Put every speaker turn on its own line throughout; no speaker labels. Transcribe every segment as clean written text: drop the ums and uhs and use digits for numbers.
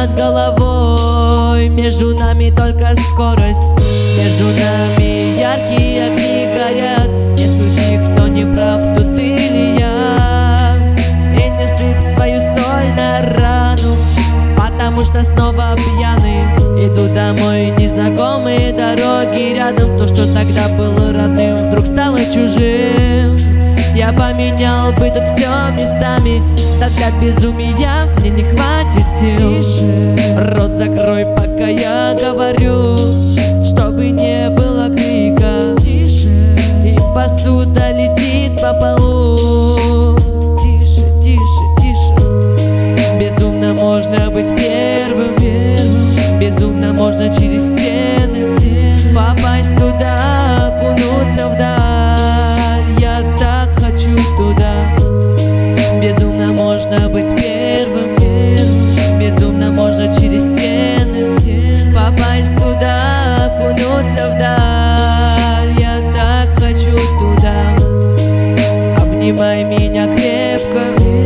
над головой. Между нами только скорость, между нами яркие огни горят. Не суди, кто не прав, тут ты или я. И не сыпь свою соль на рану, потому что снова пьяный. Иду домой, незнакомые дороги рядом. То, что тогда было родным, вдруг стало чужим. Я поменял бы тут все местами, да для безумия мне не хватит сил. Тише. Рот закрой, пока я говорю, чтобы не было крика. Тише. И посуда летит по полу. Тише, тише, тише. Безумно можно быть первым, безумно можно через стены попасть туда, окунуться вдаль. Я так хочу туда. Безумно можно быть первым, безумно можно через стены попасть туда, окунуться вдаль. Я так хочу туда. Обнимай меня крепко,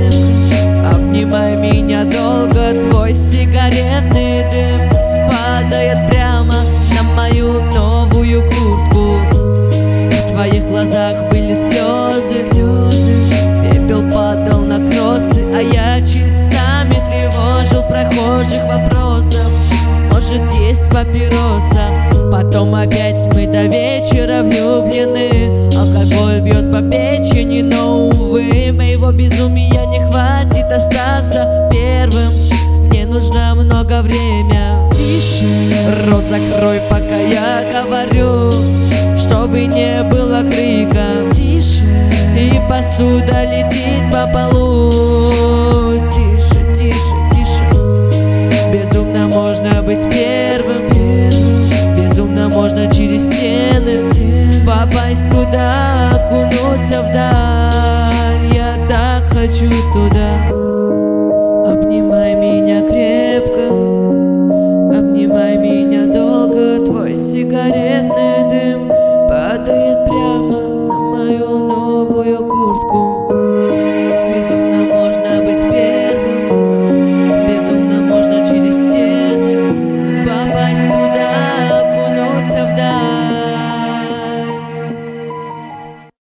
обнимай меня долго. Твой сигаретный дым падает прямо на мою новую куртку. В твоих глазах были слезы, пепел падал на кроссы, а я часами тревожил прохожих вопросом: может, есть папироса? Потом опять мы до вечера влюблены. Алкоголь бьет по печени, но, увы, моего безумия не хватит остаться первым. Мне нужно много время. Тише. Рот закрой, пока я говорю, чтобы не было крика. Тише. И посуда летит по полу. Тише, тише, тише. Безумно можно быть первым, безумно можно через стены попасть туда, окунуться вдаль.